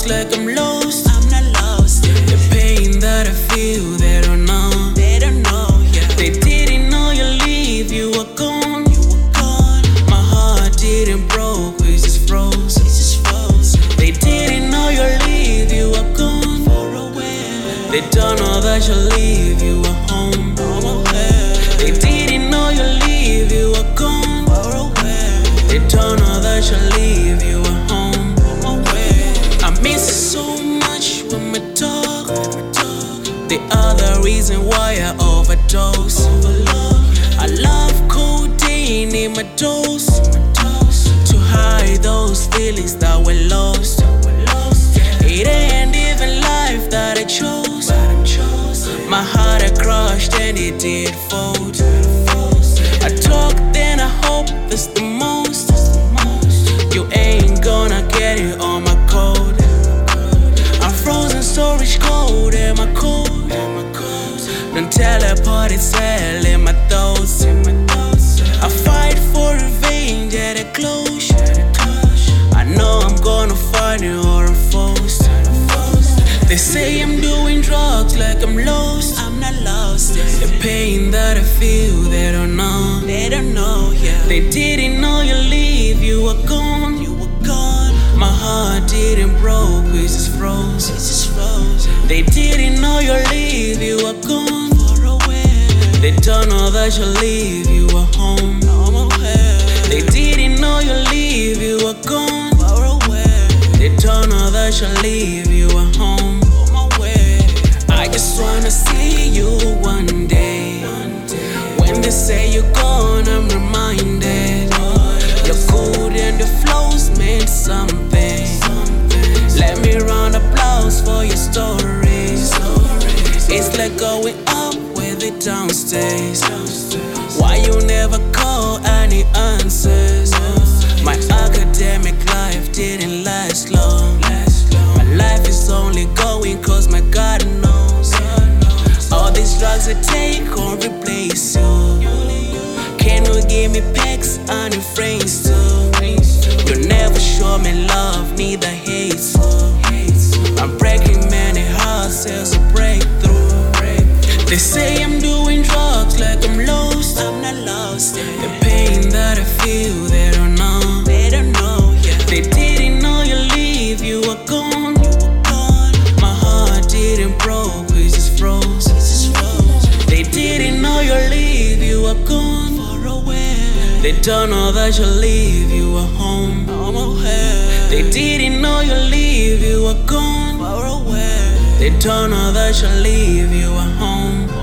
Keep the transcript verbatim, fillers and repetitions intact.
drugs like I'm lost. I'm not lost. Yeah. The pain that I feel, they don't know. They don't know. Yeah. They didn't know you leave. You were gone. You were gone. My heart didn't broke. We just froze. We just froze. They didn't know you leave. You were gone. Far away. They don't know that you leave. You were home. I'm away. They didn't know you leave. You were gone. Far away. They don't know that you leave. You were home. I'm away. I miss you so much when we talk. The other reason why I overdose. I love codeine in my dose to hide those feelings that were lost. It ain't even life that I chose. My heart I crushed and it did fold. I talk then I hope that's the most. You ain't gonna get it on my code. I'm frozen storage cold and my cold. Don't teleport it's hell in my thoughts. I fight for revenge at a close. I know I'm gonna find you or I'm forced. They say I'm doing drugs like I'm lost. I'm not lost. Yeah. The pain that I feel, they don't know. They don't know. Yeah. They didn't know you leave. You were gone. You were gone. My heart didn't broke. We just froze. We just froze. They didn't know you leave. You were gone. Far away. They don't know that you leave. You were home. I'm away. They didn't know you leave. You were gone. Far away. They don't know that you leave. You were home. I just wanna see you one day. When they say you're gone, I'm reminded you're good and the flows meant something. Let me round applause for your stories. It's like going up with it downstairs. Why you never call any answers? My academic life didn't last long. My life is only going cause my God knows. All these drugs I take won't replace you. Can you give me pics and your friends too? You never show me love, neither hate. I'm breaking many hearts as a breakthrough. They say I'm doing drugs like I'm lost. I'm not lost. Yeah. The pain that I feel, they don't know. They don't know. Yeah. They didn't know you leave. You were gone. You were gone. My heart didn't broke. We just froze. We just froze. They didn't know you leave. You were gone. Far away. They don't know that you leave. You were home. I'm away. They didn't know you leave. You were gone. Far away. They don't know that you leave. You were home.